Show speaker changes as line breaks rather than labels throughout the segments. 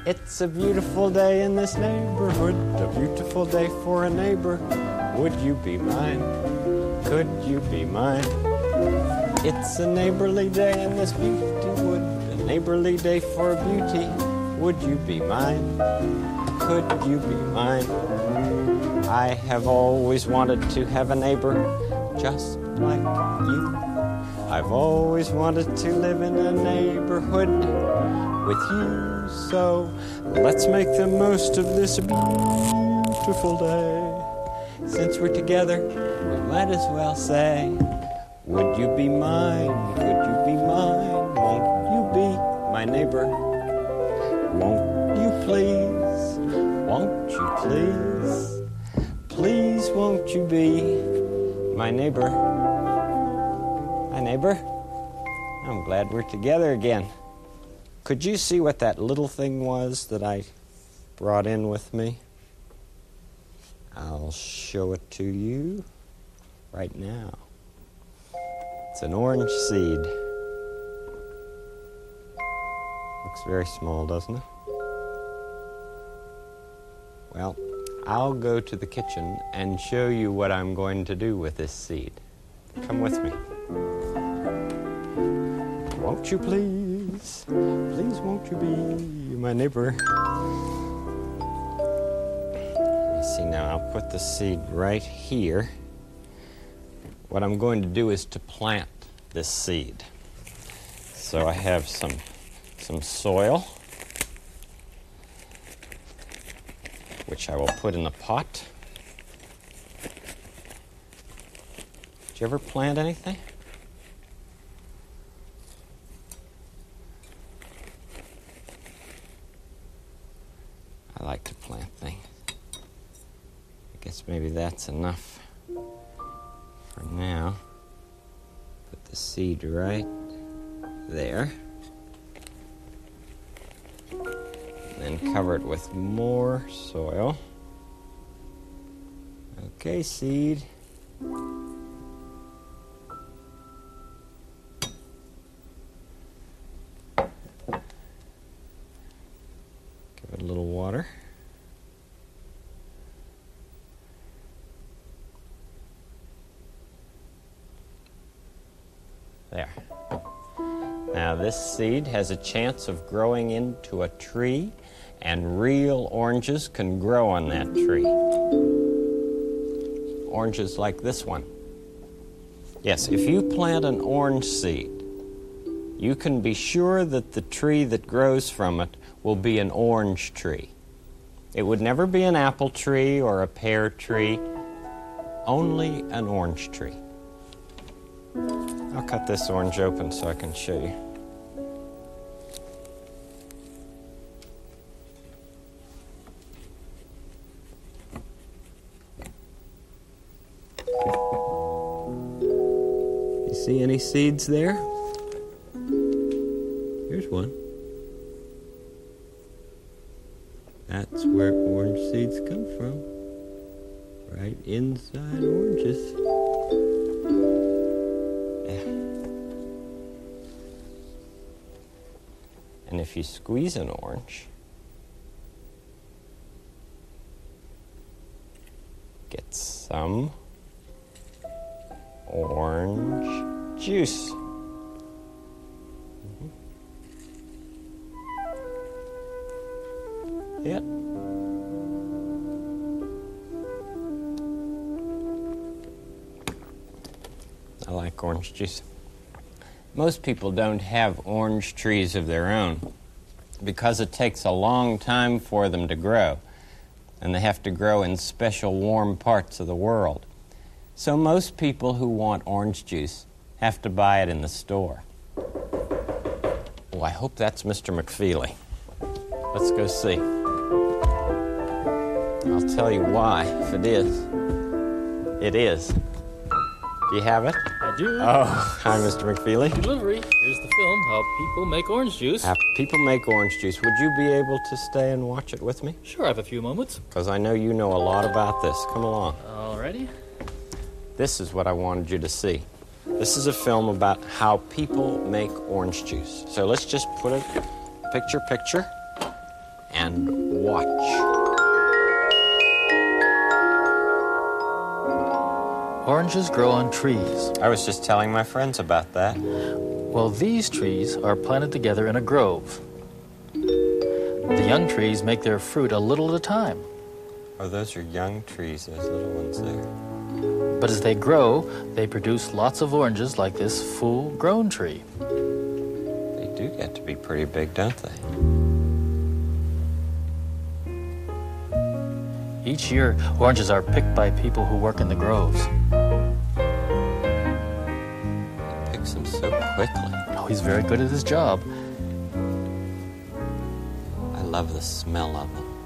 It's a beautiful day in this neighborhood, a beautiful day for a neighbor. Would you be mine? Could you be mine? It's a neighborly day in this beauty wood, a neighborly day for beauty. Would you be mine? Could you be mine? I have always wanted to have a neighbor just like you. I've always wanted to live in a neighborhood with you. So let's make the most of this beautiful day. Since we're together, we might as well say, would you be mine? Could you be mine? Won't you be my neighbor? Won't you please? Won't you please? Please won't you be my neighbor? My neighbor? I'm glad we're together again. Could you see what that little thing was that I brought in with me? I'll show it to you right now. It's an orange seed. Looks very small, doesn't it? Well, I'll go to the kitchen and show you what I'm going to do with this seed. Come with me. Won't you please? Please won't you be my neighbor? Let me see now, I'll put the seed right here. What I'm going to do is to plant this seed. So I have some soil, which I will put in the pot. Did you ever plant anything? I like to plant things. I guess maybe that's enough for now. Put the seed right there. And then cover it with more soil. Okay, seed. Give it a little water. There. Now this seed has a chance of growing into a tree, and real oranges can grow on that tree. Oranges like this one. Yes, if you plant an orange seed, you can be sure that the tree that grows from it will be an orange tree. It would never be an apple tree or a pear tree, only an orange tree. I'll cut this orange open so I can show you. You see any seeds there? Here's one. That's where orange seeds come from. Right inside oranges. And if you squeeze an orange, get some orange juice. Yep. I like orange juice. Most people don't have orange trees of their own because it takes a long time for them to grow, and they have to grow in special warm parts of the world. So most people who want orange juice have to buy it in the store. Oh, I hope that's Mr. McFeely. Let's go see. I'll tell you why, if it is. It is. Do you have it?
I do.
Oh, hi, Mr. McFeely.
Delivery. Here's the film, How People Make Orange Juice.
How people make orange juice. Would you be able to stay and watch it with me?
Sure, I have a few moments.
Because I know you know a lot about this. Come along.
Alrighty.
This is what I wanted you to see. This is a film about how people make orange juice. So let's just put a picture, and watch.
Oranges grow on trees.
I was just telling my friends about that.
Well, these trees are planted together in a grove. The young trees make their fruit a little at a time.
Oh, those are young trees, those little ones there.
But as they grow, they produce lots of oranges like this full-grown tree.
They do get to be pretty big, don't they?
Each year, oranges are picked by people who work in the groves.
He picks them so quickly.
Oh, he's very good at his job.
I love the smell of them.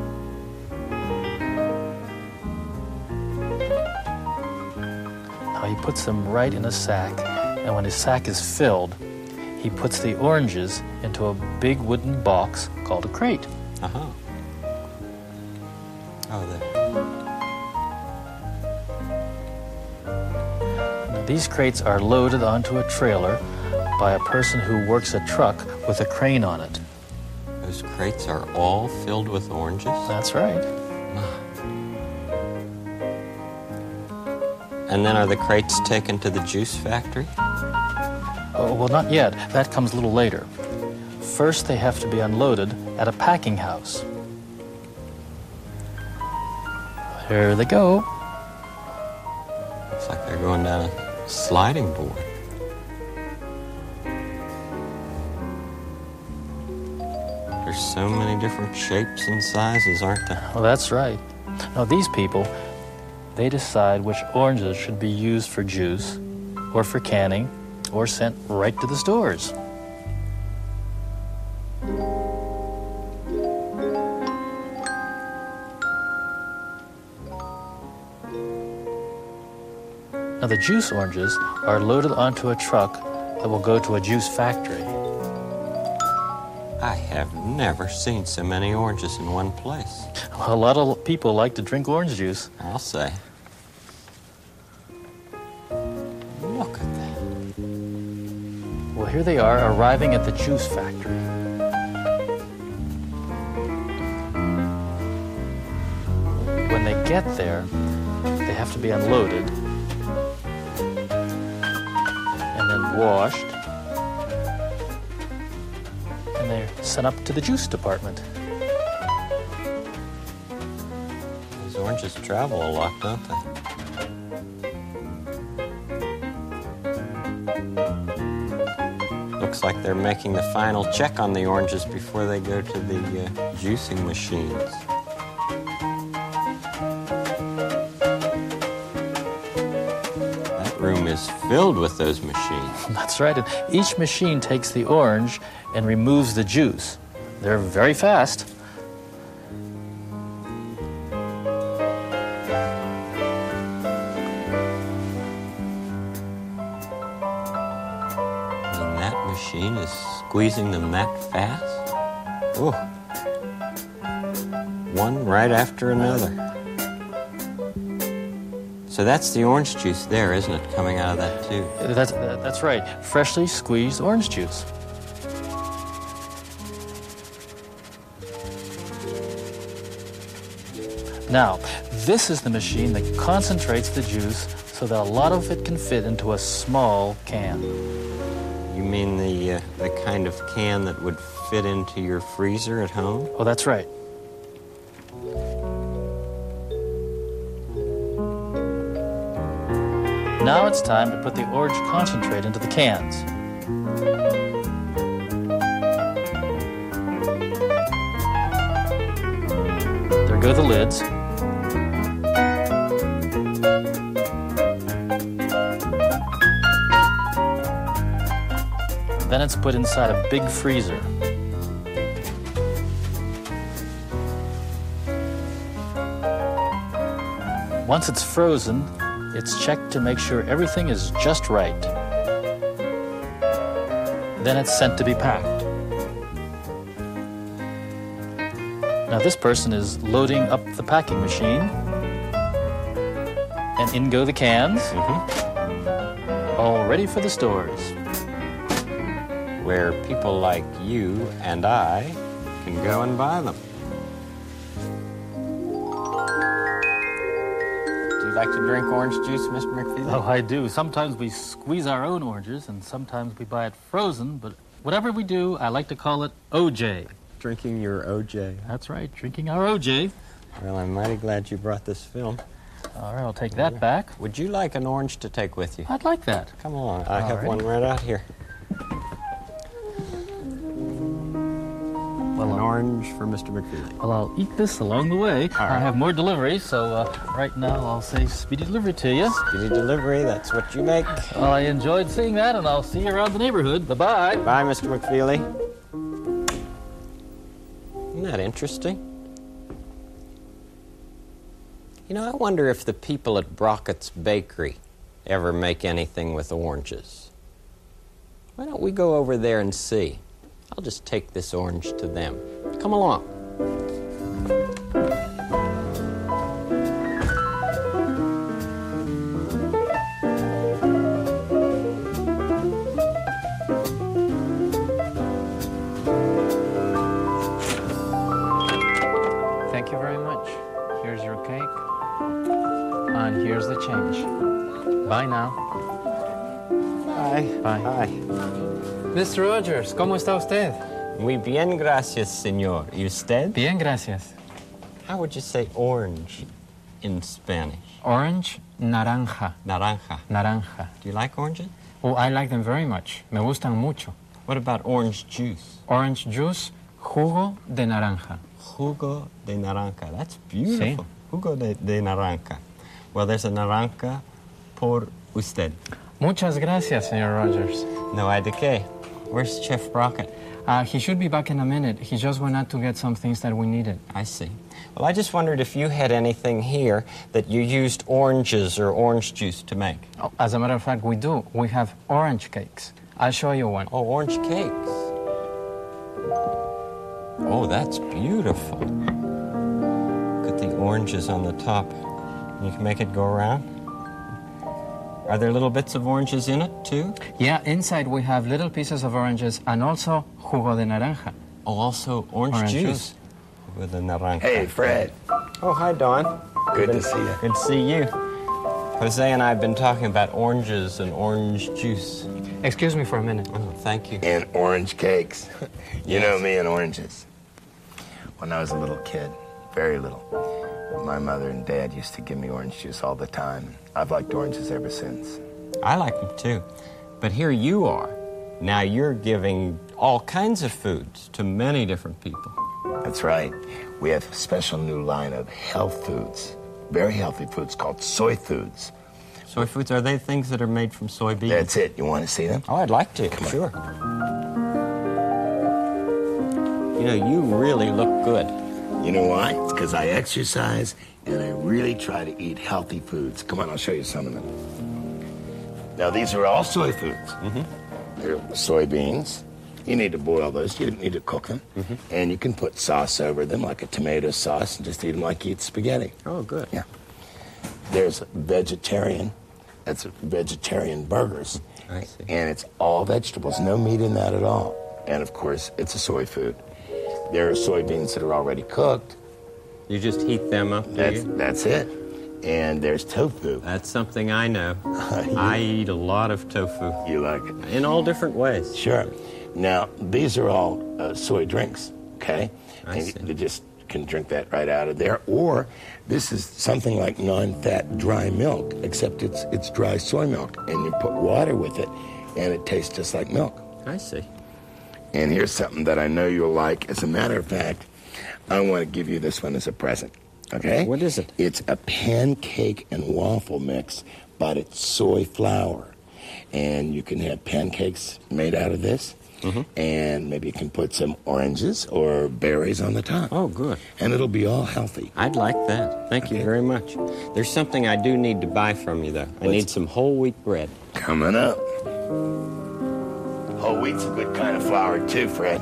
Now he puts them right in a sack, and when his sack is filled, he puts the oranges into a big wooden box called a crate.
Uh-huh. Oh, there.
Now, these crates are loaded onto a trailer by a person who works a truck with a crane on it.
Those crates are all filled with oranges?
That's right.
And then are the crates taken to the juice factory?
Oh, well, not yet. That comes a little later. First, they have to be unloaded at a packing house. There they go.
Looks like they're going down a sliding board. There's so many different shapes and sizes, aren't there?
Well, that's right. Now, these people, they decide which oranges should be used for juice or for canning or sent right to the stores. Now, the juice oranges are loaded onto a truck that will go to a juice factory.
I have never seen so many oranges in one place.
Well, a lot of people like to drink orange juice.
I'll say. Look at that.
Well, here they are arriving at the juice factory. When they get there, they have to be unloaded and then washed, and they're sent up to the juice department.
These oranges travel a lot, don't they? Looks like they're making the final check on the oranges before they go to the juicing machines. That room is filled with those machines.
That's right, and each machine takes the orange and removes the juice. They're very fast.
And that machine is squeezing them that fast? Oh, one right after another. So that's the orange juice there, isn't it, coming out of that tube?
That's right, freshly squeezed orange juice. Now, this is the machine that concentrates the juice so that a lot of it can fit into a small can.
You mean the kind of can that would fit into your freezer at home?
Oh, that's right. Now it's time to put the orange concentrate into the cans. There go the lids. Then it's put inside a big freezer. Once it's frozen, it's checked to make sure everything is just right. Then it's sent to be packed. Now this person is loading up the packing machine, and in go the cans, all ready for the stores.
Where people like you and I can go and buy them. Do you like to drink orange juice, Mr. McFeely?
Oh, I do. Sometimes we squeeze our own oranges, and sometimes we buy it frozen, but whatever we do, I like to call it OJ.
Drinking your OJ.
That's right, drinking our OJ.
Well, I'm mighty glad you brought this film.
All right, I'll take that back.
Would you like an orange to take with you?
I'd like that.
Come along. I have
Alrighty.
one right out here.
Well,
An orange for Mr. McFeely.
Well, I'll eat this along the way. I have more deliveries, so right now I'll say speedy delivery to you.
Speedy delivery, that's what you make.
Well, I enjoyed seeing that, and I'll see you around the neighborhood. Bye-bye.
Bye, Mr. McFeely. Isn't that interesting? You know, I wonder if the people at Brockett's Bakery ever make anything with oranges. Why don't we go over there and see? I'll just take this orange to them. Come along.
Thank you very much. Here's your cake. And here's the change. Bye now.
Bye.
Bye.
Bye.
Mr. Rogers, ¿cómo está usted?
Muy bien, gracias, señor. ¿Y usted?
Bien, gracias.
How would you say orange in Spanish?
Orange, naranja.
Naranja.
Naranja.
Do you like oranges?
Oh, I like them very much. Me gustan mucho.
What about orange juice?
Orange juice, jugo de naranja.
Jugo de naranja. That's beautiful.
Sí.
Jugo de naranja. Well, there's a naranja por usted.
Muchas gracias, señor Rogers.
No hay de qué. Where's Chef Brockett?
He should be back in a minute. He just went out to get some things that we needed.
I see. Well, I just wondered if you had anything here that you used oranges or orange juice to make.
Oh, as a matter of fact, we do. We have orange cakes. I'll show you one.
Oh, orange cakes. Oh, that's beautiful. Look at the oranges on the top. You can make it go around. Are there little bits of oranges in it, too?
Yeah, inside we have little pieces of oranges and also jugo de naranja.
Oh, also orange juice. With the naranja.
Hey, Fred.
Oh, hi, Don.
Good to see you.
Good to see you. Jose and I have been talking about oranges and orange juice.
Excuse me for a minute.
Oh, thank you.
And orange cakes. You
Yes.
know me and oranges. When I was a little kid, very little, my mother and dad used to give me orange juice all the time. I've liked oranges ever since.
I like them, too. But here you are. Now you're giving all kinds of foods to many different people.
That's right. We have a special new line of health foods, very healthy foods called soy foods.
Soy foods, are they things that are made from soybeans?
That's it. You want to see them?
Oh, I'd like to.
Come on.
Sure. You know, you really look good.
You know why? It's because I exercise and I really try to eat healthy foods. Come on, I'll show you some of them. Now, these are all soy foods. They're soybeans. You need to boil those. You don't need to cook them. And you can put sauce over them, like a tomato sauce, and just eat them like you eat spaghetti.
Oh, good.
Yeah. There's vegetarian. That's vegetarian burgers.
I see.
And it's all vegetables, no meat in that at all. And, of course, it's a soy food. There are soybeans that are already cooked.
You just heat them up, do you?
That's it. And there's tofu.
That's something I know. I eat a lot of tofu
You like it?
in all different ways.
Sure. Now, these are all soy drinks, okay?
I
And
see.
you just can drink that right out of there. Or this is something like non-fat dry milk, except it's dry soy milk. And you put water with it, and it tastes just like milk.
I see.
And here's something that I know you'll like. As a matter of fact, I want to give you this one as a present, okay?
What is it?
It's a pancake and waffle mix, but it's soy flour. And you can have pancakes made out of this. And maybe you can put some oranges or berries on the top.
Oh, good.
And it'll be all healthy.
I'd like that. Thank you
Okay.
very much. There's something I do need to buy from you, though. I need some whole wheat bread.
Coming up. Whole wheat's a good kind of flour, too, Fred.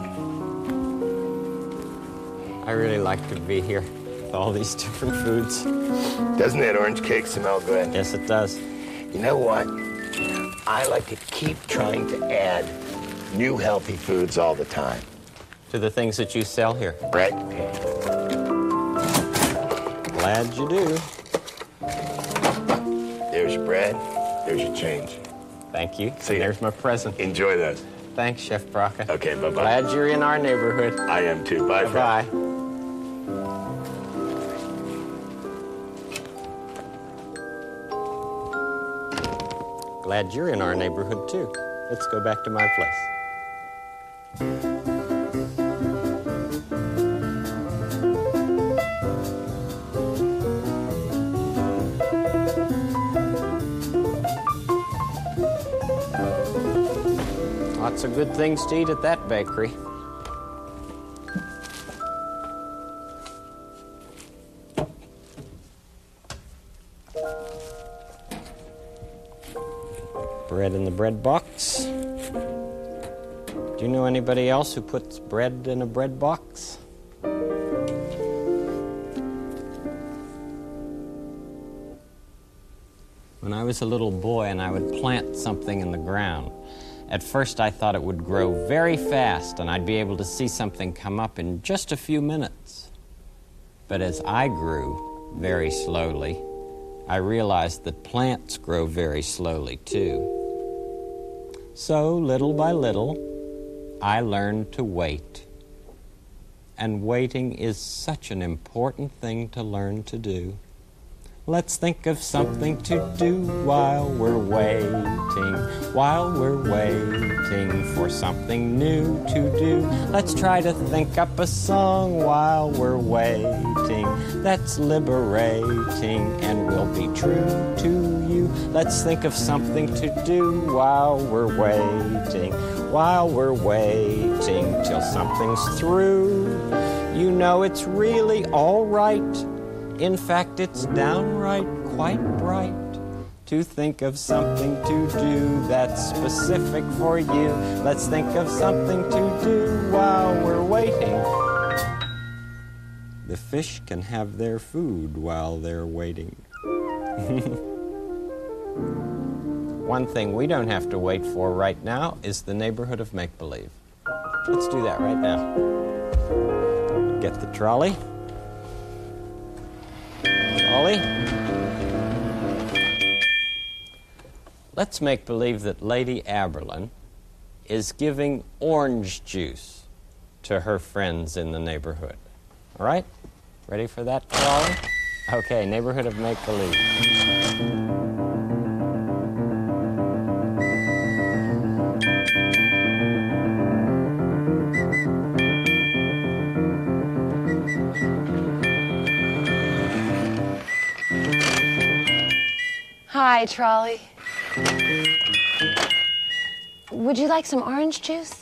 I really like to be here with all these different foods.
Doesn't that orange cake smell good?
Yes, it does.
You know what? I like to keep trying to add new healthy foods all the time.
to the things that you sell here?
Bread.
Glad you do.
There's your bread. There's your change.
Thank you.
See ya.
There's my present.
Enjoy those.
Thanks, Chef Braca.
Okay, bye-bye.
Glad you're in our neighborhood.
I am too. Bye, friend.
Bye. Glad you're in our neighborhood, too. Let's go back to my place. Lots of good things to eat at that bakery. Bread in the bread box. Do you know anybody else who puts bread in a bread box? When I was a little boy and I would plant something in the ground, at first I thought it would grow very fast and I'd be able to see something come up in just a few minutes. But as I grew very slowly, I realized that plants grow very slowly too. So little by little, I learned to wait. And waiting is such an important thing to learn to do. Let's think of something to do while we're waiting for something new to do. Let's try to think up a song while we're waiting that's liberating and will be true to you. Let's think of something to do while we're waiting till something's through. You know it's really all right. In fact, it's downright quite bright to think of something to do that's specific for you. Let's think of something to do while we're waiting. The fish can have their food while they're waiting. One thing we don't have to wait for right now is the neighborhood of make-believe. Let's do that right now. Get the trolley. Ollie? Let's make believe that Lady Aberlin is giving orange juice to her friends in the neighborhood. All right? Ready for that, trolley? Okay, neighborhood of make-believe.
Hi, trolley. Would you like some orange juice?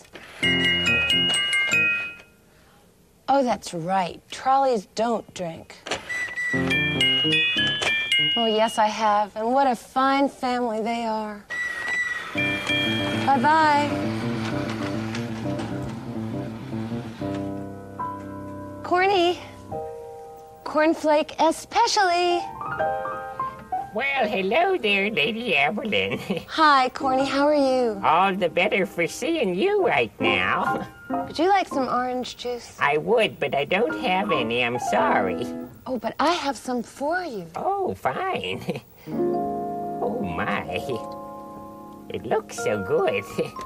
Oh, that's right. Trolleys don't drink. Oh, yes, I have. And what a fine family they are. Bye-bye. Corny. Cornflake especially.
Well, hello there, Lady Aberlin.
Hi, Corny. How are you?
All the better for seeing you right now.
Would you like some orange juice?
I would, but I don't have any. I'm sorry.
Oh, but I have some for you.
Oh, fine. Oh, my. It looks so good.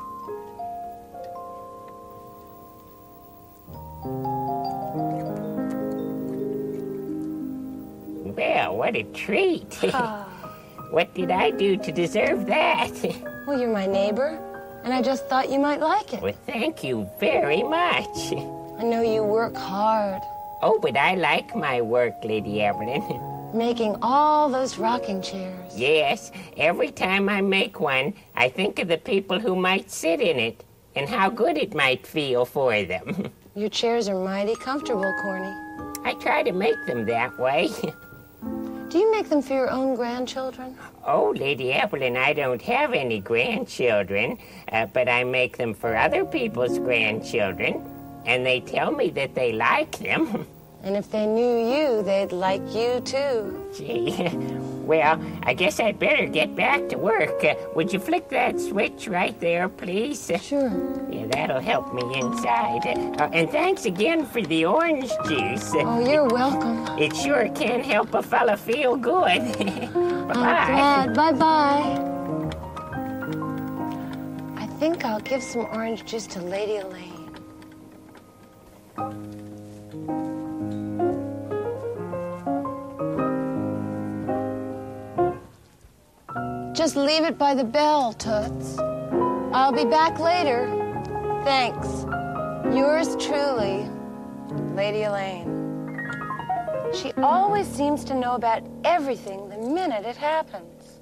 Well, what a treat. What did I do to deserve that?
Well, you're my neighbor, and I just thought you might like it.
Well, thank you very much.
I know you work hard.
Oh, but I like my work, Lady Aberlin.
Making all those rocking chairs.
Yes, every time I make one, I think of the people who might sit in it and how good it might feel for them.
Your chairs are mighty comfortable, Corny.
I try to make them that way.
Do you make them for your own grandchildren?
Oh, Lady Aberlin, I don't have any grandchildren, but I make them for other people's grandchildren, and they tell me that they like them.
And if they knew you, they'd like you too.
Gee, Well, I guess I'd better get back to work. Would you flick that switch right there, please?
Sure.
Yeah, that'll help me inside. And thanks again for the orange juice.
Oh, you're welcome.
It sure can help a fella feel good. Bye-bye.
I'm glad. Bye-bye. I think I'll give some orange juice to Lady Elaine. Just leave it by the bell, Toots. I'll be back later. Thanks. Yours truly, Lady Elaine. She always seems to know about everything the minute it happens.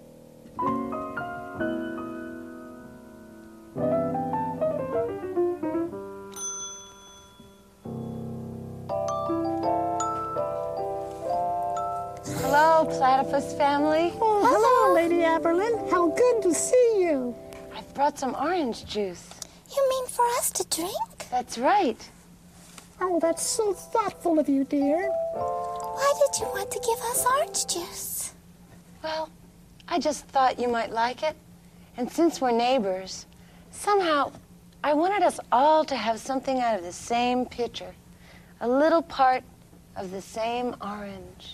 Hello, Platypus family.
Oh, hello, Lady Aberlin. How good to see you.
I've brought some orange juice.
You mean for us to drink?
That's right.
Oh, that's so thoughtful of you, dear.
Why did you want to give us orange juice?
Well, I just thought you might like it. And since we're neighbors, somehow I wanted us all to have something out of the same pitcher. A little part of the same orange.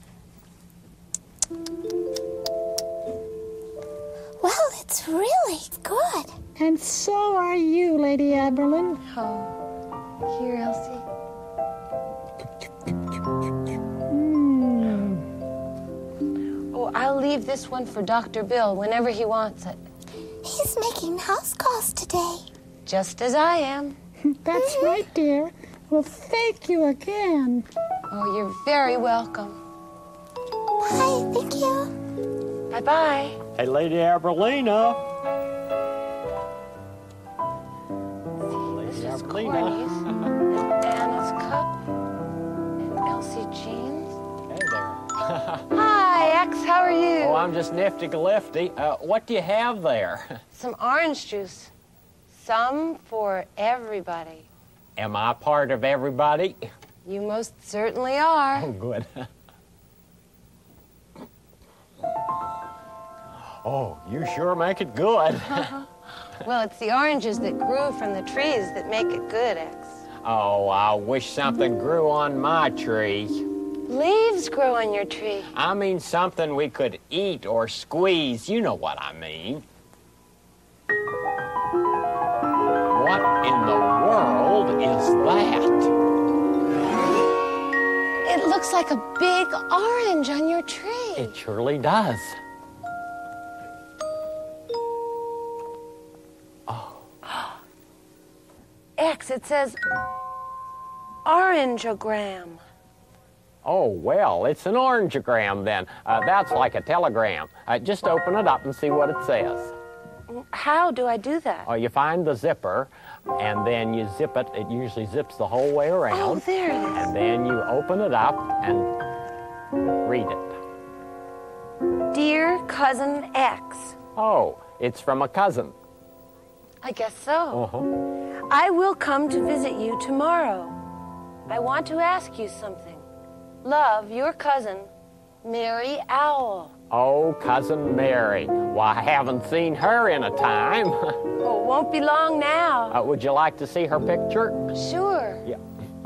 Well, it's really good.
And so are you, Lady Aberlin.
Oh, here, Elsie. Oh, I'll leave this one for Dr. Bill whenever he wants it.
He's making house calls today.
Just as I am.
That's right, dear. Well, thank you again.
Oh, you're very welcome.
Bye, thank you.
Bye-bye.
Hey, Lady Aberlina.
This is Corny's, and Anna's cup, and Elsie Jean's.
Hey there.
Hi, X, how are you?
Oh, I'm just nifty-lifty. What do you have there?
Some orange juice. Some for everybody.
Am I part of everybody?
You most certainly are.
Oh, good. Oh, you sure make it good.
Well, it's the oranges that grew from the trees that make it good, X.
Oh, I wish something grew on my tree.
Leaves grow on your tree.
I mean something we could eat or squeeze. You know what I mean. What in the world is that?
It looks like a big orange on your tree.
It surely does.
X, it says orangeogram.
Oh, well, it's an orangeogram then. That's like a telegram. Just open it up and see what it says.
How do I do that?
You find the zipper, and then you zip it. It usually zips the whole way around.
Oh, there it is.
And then you open it up and read it.
Dear Cousin X.
Oh, it's from a cousin.
I guess so.
Uh-huh.
I will come to visit you tomorrow. I want to ask you something. Love, your cousin, Mary Owl.
Oh, Cousin Mary. Why, I haven't seen her in a time.
Oh, it won't be long now.
Would you like to see her picture?
Sure.
Yeah.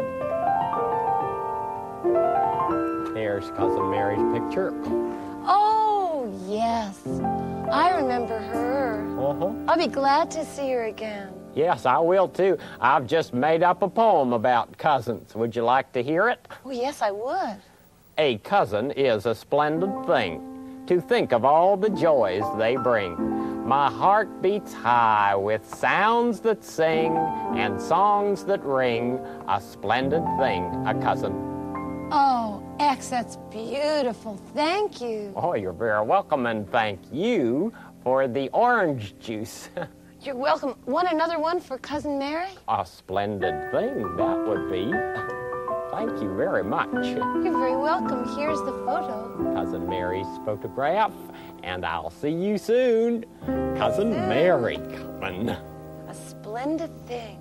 There's Cousin Mary's picture.
Oh, yes. I remember her.
Uh-huh.
I'll be glad to see her again.
Yes, I will too. I've just made up a poem about cousins. Would you like to hear it?
Oh, yes, I would.
A cousin is a splendid thing. To think of all the joys they bring. My heart beats high with sounds that sing and songs that ring. A splendid thing, a cousin.
Oh, X, that's beautiful. Thank you.
Oh, you're very welcome, and thank you for the orange juice.
You're welcome. Want another one for Cousin Mary?
A splendid thing that would be. Thank you very much.
You're very welcome. Here's the photo.
Cousin Mary's photograph, and I'll see you soon. Cousin Mary coming.
A splendid thing.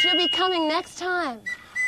you'll be coming next time.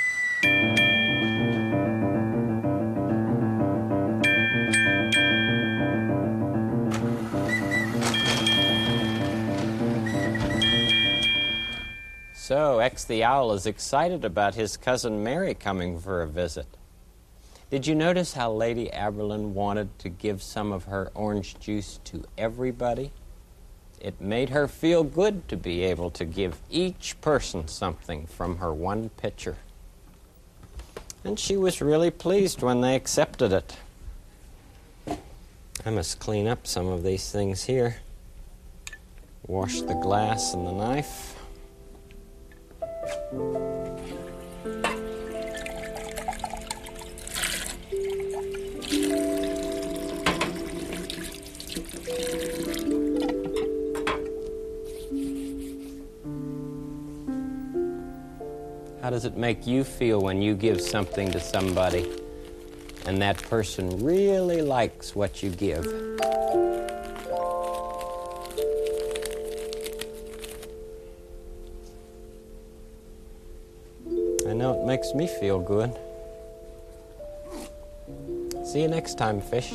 So, X the Owl is excited about his cousin Mary coming for a visit. Did you notice how Lady Aberlin wanted to give some of her orange juice to everybody? It made her feel good to be able to give each person something from her one pitcher. And she was really pleased when they accepted it. I must clean up some of these things here. Wash the glass and the knife. How does it make you feel when you give something to somebody and that person really likes what you give? I know it makes me feel good. See you next time, fish.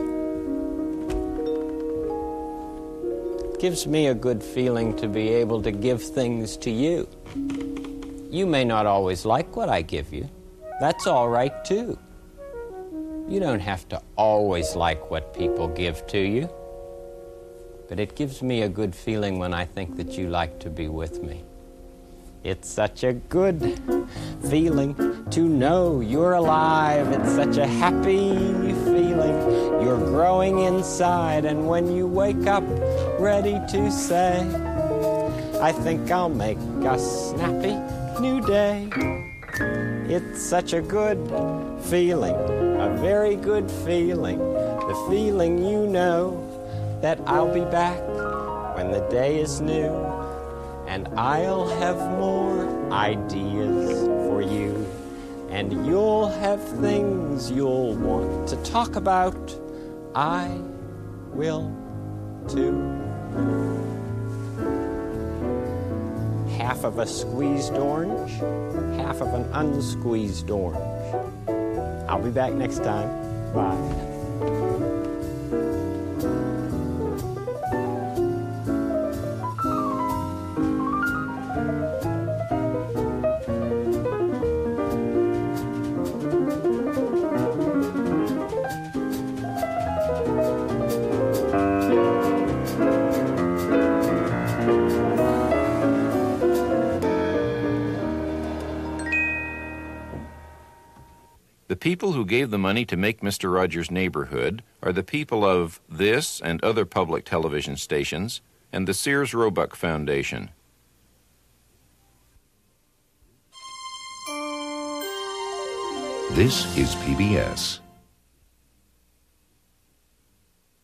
It gives me a good feeling to be able to give things to you. You may not always like what I give you. That's all right, too. You don't have to always like what people give to you. But it gives me a good feeling when I think that you like to be with me. It's such a good feeling to know you're alive. It's such a happy feeling. You're growing inside, and when you wake up ready to say, I think I'll make a snappy new day. It's such a good feeling, a very good feeling. The feeling you know that I'll be back when the day is new. And I'll have more ideas for you. And you'll have things you'll want to talk about. I will too. Half of a squeezed orange, half of an unsqueezed orange. I'll be back next time. Bye.
The people who gave the money to make Mr. Rogers' Neighborhood are the people of this and other public television stations and the Sears Roebuck Foundation.
This is PBS.